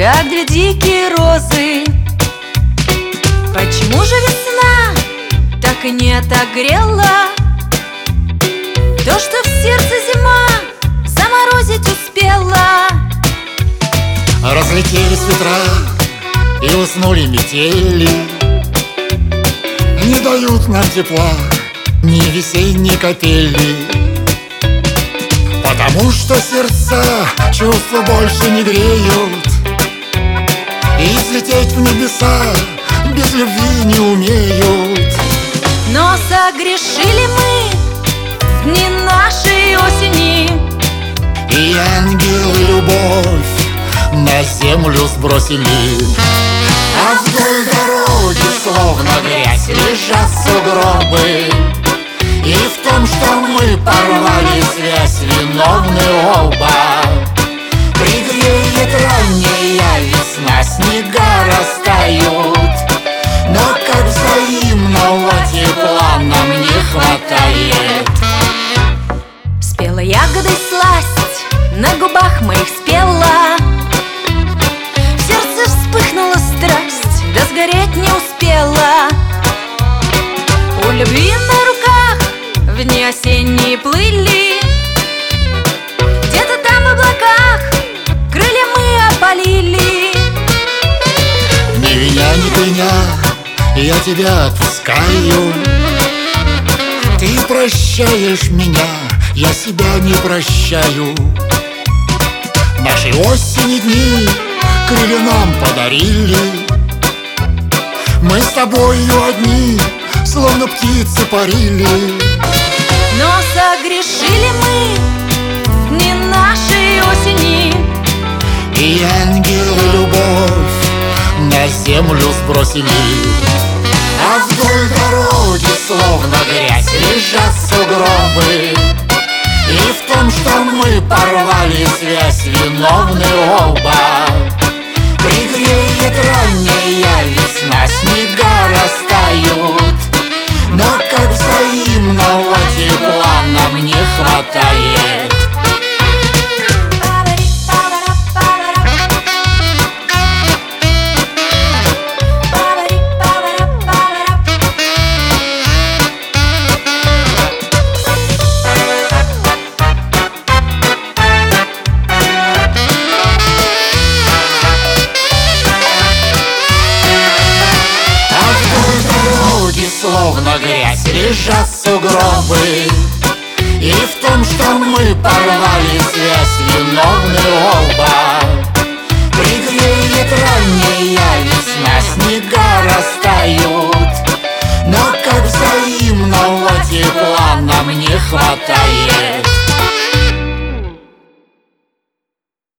как две дикие розы. Почему же весна так и не отогрела то, что в сердце зима заморозить успела? Разлетелись ветра и уснули метели, не дают нам тепла ни весенней капели. Потому что сердца чувства больше не греют, и взлететь в небеса без любви не умеют. Но согрешили мы в дни нашей осени, И ангелы любовь на землю сбросили. А вдоль дороги, словно грязь, лежат сугробы, и в том, что мы порвали связь, виновны оба. Пригреет ранняя весна, снега растают, но как взаимного тепла нам не хватает. спела ягодой сласть, на губах моих спела. В сердце вспыхнула страсть, да сгореть не успела. У любви на руках в дни осенние плыли, где-то там в облаках крылья мы опалили. Ни меня, ни кляня, я тебя отпускаю. Ты прощаешь меня, я себя не прощаю. Наши осени дни крылья нам подарили. Мы с тобою одни, словно птицы парили. Но согрешили мы в дни нашей осени, И ангелы любовь на землю сбросили. А вдоль дороги, словно грязь, лежат сугробы, и в том, что мы порвали связь, виновны оба. Пригреет ранняя весна, снега растают, но как взаимного тепла нам не хватает. Словно грязь лежат сугробы, и в том, что мы порвали связь, виновны оба. Пригреет ранняя весна,